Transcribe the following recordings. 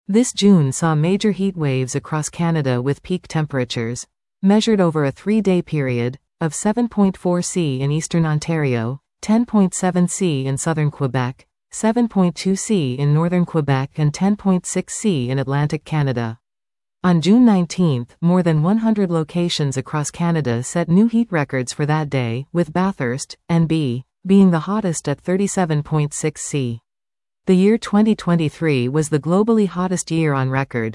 This June saw major heat waves across Canada with peak temperatures, measured over a 3-day period, of 7.4 C in eastern Ontario, 10.7 C in southern Quebec, 7.2 C in northern Quebec and 10.6 C in Atlantic Canada. On June 19, more than 100 locations across Canada set new heat records for that day, with Bathurst, NB, being the hottest at 37.6 C. The year 2023 was the globally hottest year on record.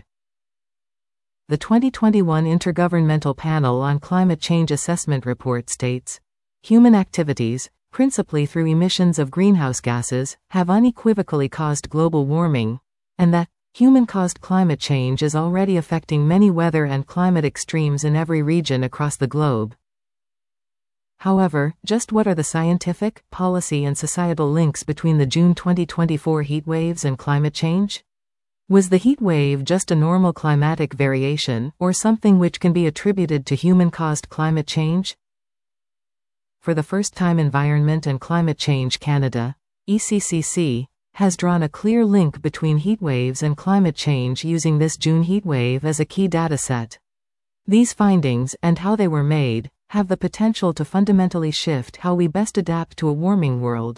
The 2021 Intergovernmental Panel on Climate Change Assessment Report states, human activities, principally through emissions of greenhouse gases, have unequivocally caused global warming, and that human-caused climate change is already affecting many weather and climate extremes in every region across the globe. However, just what are the scientific, policy and societal links between the June 2024 heat waves and climate change? Was the heat wave just a normal climatic variation, or something which can be attributed to human-caused climate change? For the first time, Environment and Climate Change Canada, ECCC, has drawn a clear link between heat waves and climate change using this June heat wave as a key dataset. These findings, and how they were made, have the potential to fundamentally shift how we best adapt to a warming world.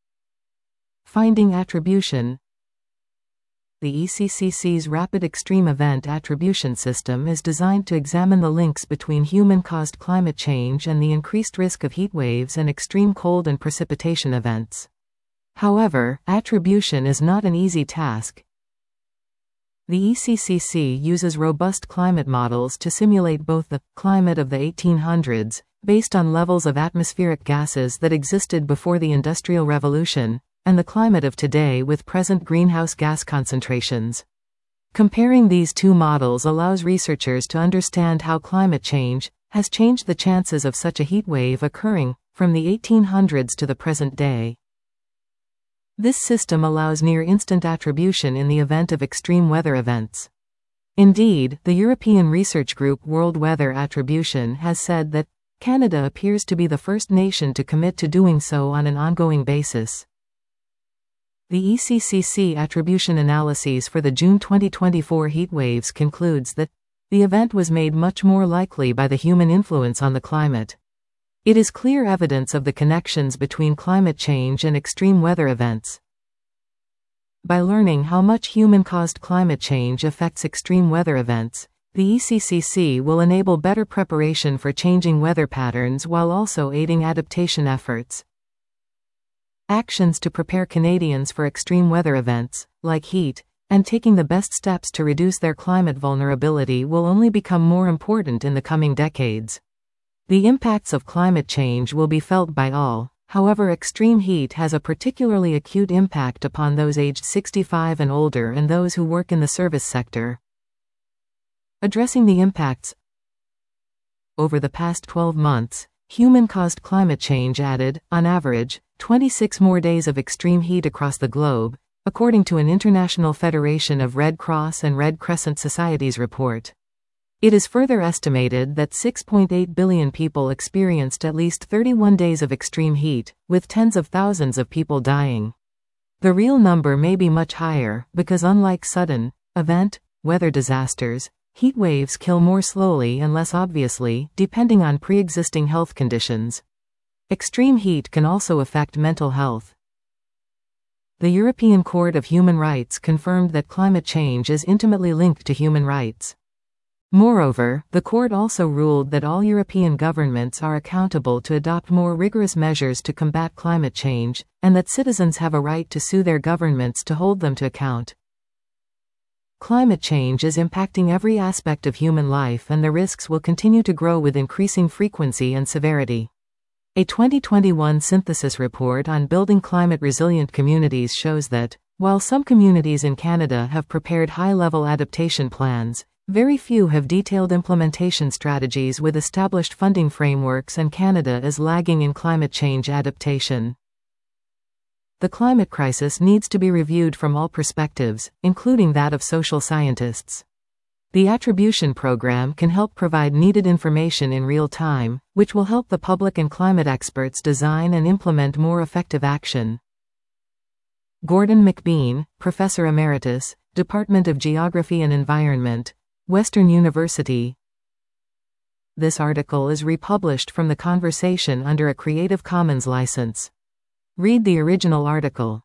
Finding attribution. The ECCC's Rapid Extreme Event Attribution System is designed to examine the links between human-caused climate change and the increased risk of heat waves and extreme cold and precipitation events. However, attribution is not an easy task. The ECCC uses robust climate models to simulate both the climate of the 1800s, based on levels of atmospheric gases that existed before the Industrial Revolution, and the climate of today with present greenhouse gas concentrations. Comparing these two models allows researchers to understand how climate change has changed the chances of such a heat wave occurring from the 1800s to the present day. This system allows near-instant attribution in the event of extreme weather events. Indeed, the European research group World Weather Attribution has said that Canada appears to be the first nation to commit to doing so on an ongoing basis. The ECCC attribution analyses for the June 2024 heat waves concludes that the event was made much more likely by the human influence on the climate. It is clear evidence of the connections between climate change and extreme weather events. By learning how much human-caused climate change affects extreme weather events, the ECCC will enable better preparation for changing weather patterns while also aiding adaptation efforts. Actions to prepare Canadians for extreme weather events, like heat, and taking the best steps to reduce their climate vulnerability will only become more important in the coming decades. The impacts of climate change will be felt by all. However, extreme heat has a particularly acute impact upon those aged 65 and older and those who work in the service sector. Addressing the impacts. Over the past 12 months, human-caused climate change added, on average, 26 more days of extreme heat across the globe, according to an International Federation of Red Cross and Red Crescent Societies report. It is further estimated that 6.8 billion people experienced at least 31 days of extreme heat, with tens of thousands of people dying. The real number may be much higher, because unlike sudden, event, weather disasters, heat waves kill more slowly and less obviously, depending on pre-existing health conditions. Extreme heat can also affect mental health. The European Court of Human Rights confirmed that climate change is intimately linked to human rights. Moreover, the court also ruled that all European governments are accountable to adopt more rigorous measures to combat climate change, and that citizens have a right to sue their governments to hold them to account. Climate change is impacting every aspect of human life, and the risks will continue to grow with increasing frequency and severity. A 2021 synthesis report on building climate-resilient communities shows that, while some communities in Canada have prepared high-level adaptation plans, very few have detailed implementation strategies with established funding frameworks, and Canada is lagging in climate change adaptation. The climate crisis needs to be reviewed from all perspectives, including that of social scientists. The attribution program can help provide needed information in real time, which will help the public and climate experts design and implement more effective action. Gordon McBean, Professor Emeritus, Department of Geography and Environment, Western University. This article is republished from The Conversation under a Creative Commons license. Read the original article.